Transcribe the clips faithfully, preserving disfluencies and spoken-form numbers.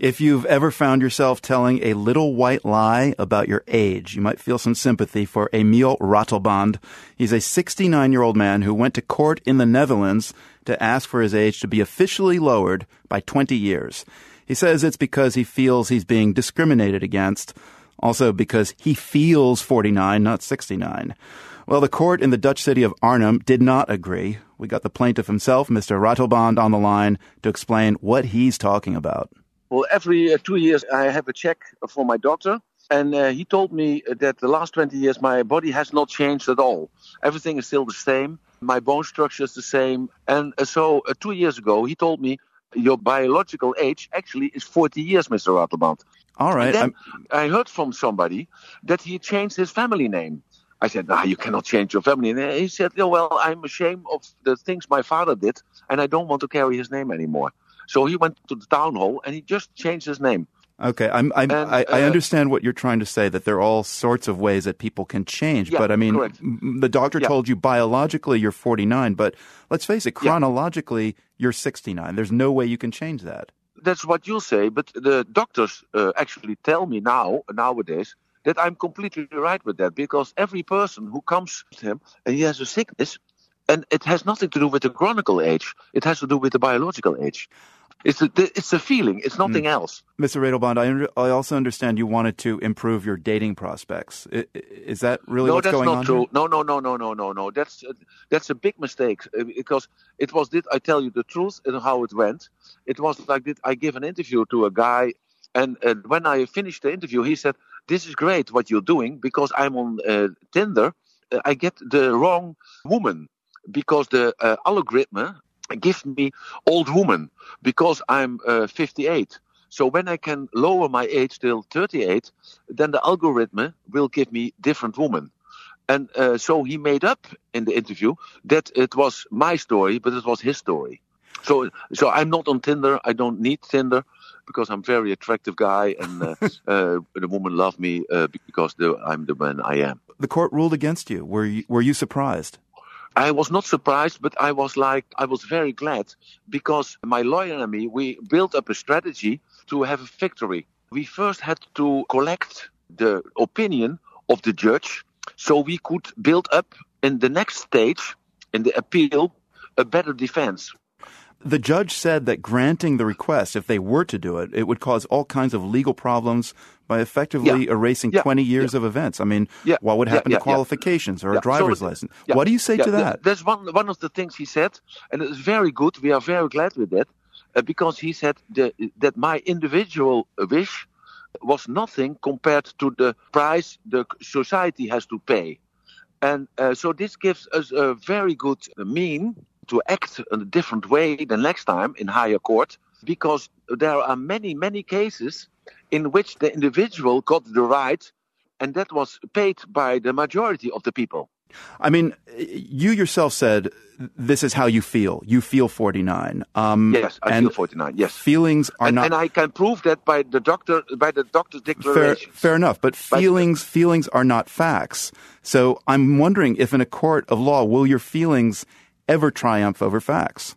If you've ever found yourself telling a little white lie about your age, you might feel some sympathy for Emiel Ratelband. He's a sixty-nine-year-old man who went to court in the Netherlands to ask for his age to be officially lowered by twenty years. He says it's because he feels he's being discriminated against, also because he feels forty-nine, not sixty-nine. Well, the court in the Dutch city of Arnhem did not agree. We got the plaintiff himself, Mister Ratelband, on the line to explain what he's talking about. Well, every uh, two years I have a check for my doctor, and uh, he told me that the last twenty years my body has not changed at all. Everything is still the same. My bone structure is the same. And uh, so uh, two years ago he told me, your biological age actually is forty years, Mister Ratelband. All right. And then I heard from somebody that he changed his family name. I said, no, you cannot change your family name. He said, oh, well, I'm ashamed of the things my father did, and I don't want to carry his name anymore. So he went to the town hall, and he just changed his name. Okay, I'm, I'm, and, I, I uh, understand what you're trying to say, that there are all sorts of ways that people can change. Yeah, but, I mean, correct. the doctor Yeah. told you biologically you're forty-nine, but let's face it, Yeah. chronologically you're sixty-nine. There's no way you can change that. That's what you'll say, but the doctors uh, actually tell me now, nowadays, that I'm completely right with that, because every person who comes to him and he has a sickness, and it has nothing to do with the chronical age, it has to do with the biological age. It's a, it's a feeling, it's nothing mm. else. Mister Ratelband, I, under, I also understand you wanted to improve your dating prospects. I, is that really no, what's going on? No, that's not true. Here? No, no, no, no, no, no, no. That's uh, that's a big mistake, uh, because it was, did I tell you the truth and how it went? It was like, did I give an interview to a guy, and uh, when I finished the interview, he said, this is great what you're doing, because I'm on uh, Tinder. Uh, I get the wrong woman, because the uh, algorithm gives me old woman, because I'm uh, fifty-eight. So when I can lower my age till thirty-eight, then the algorithm will give me different woman. And uh, so he made up in the interview that it was my story, but it was his story. So so I'm not on Tinder. I don't need Tinder, because I'm a very attractive guy, and uh, uh, the woman love me uh, because the, I'm the man I am. The court ruled against you. Were you, were you surprised? I was not surprised, but I was like, I was very glad, because my lawyer and me, we built up a strategy to have a victory. We first had to collect the opinion of the judge, so we could build up in the next stage, in the appeal, a better defense. The judge said that granting the request, if they were to do it, it would cause all kinds of legal problems by effectively yeah. erasing yeah. twenty years yeah. of events. I mean, yeah. what would happen yeah. to Yeah. qualifications or yeah. a driver's so, license? Yeah. What do you say yeah. to that? That's one, one of the things he said, and it's very good. We are very glad with that, uh, because he said the, that my individual wish was nothing compared to the price the society has to pay. And uh, so this gives us a very good mean to act in a different way the next time in higher court, because there are many, many cases in which the individual got the right, and that was paid by the majority of the people. I mean, you yourself said this is how you feel. You feel forty-nine. Um, yes, I and feel forty-nine, yes. Feelings are and, not... And I can prove that by the doctor, by the doctor's declaration. Fair, fair enough, but By feelings the, feelings are not facts. So I'm wondering if in a court of law, will your feelings ever triumph over facts?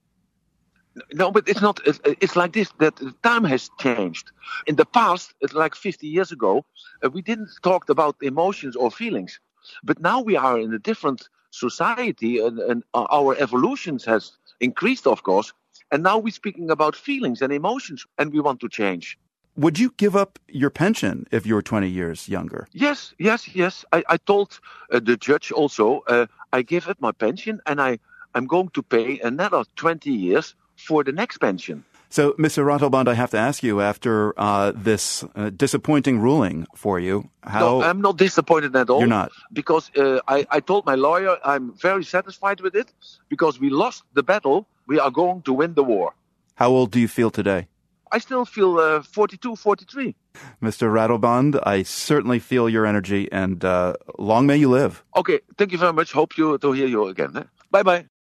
No, but it's not. It's like this, that the time has changed. In the past, it's like fifty years ago, uh, we didn't talk about emotions or feelings. But now we are in a different society, and, and our evolutions has increased, of course. And now we're speaking about feelings and emotions, and we want to change. Would you give up your pension if you were twenty years younger? Yes, yes, yes. I, I told uh, the judge also, uh, I give up my pension, and I, I'm going to pay another twenty years for the next pension. So, Mister Ratelband, I have to ask you, after uh, this uh, disappointing ruling for you, how... No, I'm not disappointed at all. You're not? Because uh, I, I told my lawyer I'm very satisfied with it, because we lost the battle, we are going to win the war. How old do you feel today? I still feel uh, forty-two, forty-three. Mister Ratelband, I certainly feel your energy, and uh, long may you live. Okay, thank you very much. Hope you to hear you again. Eh? Bye-bye.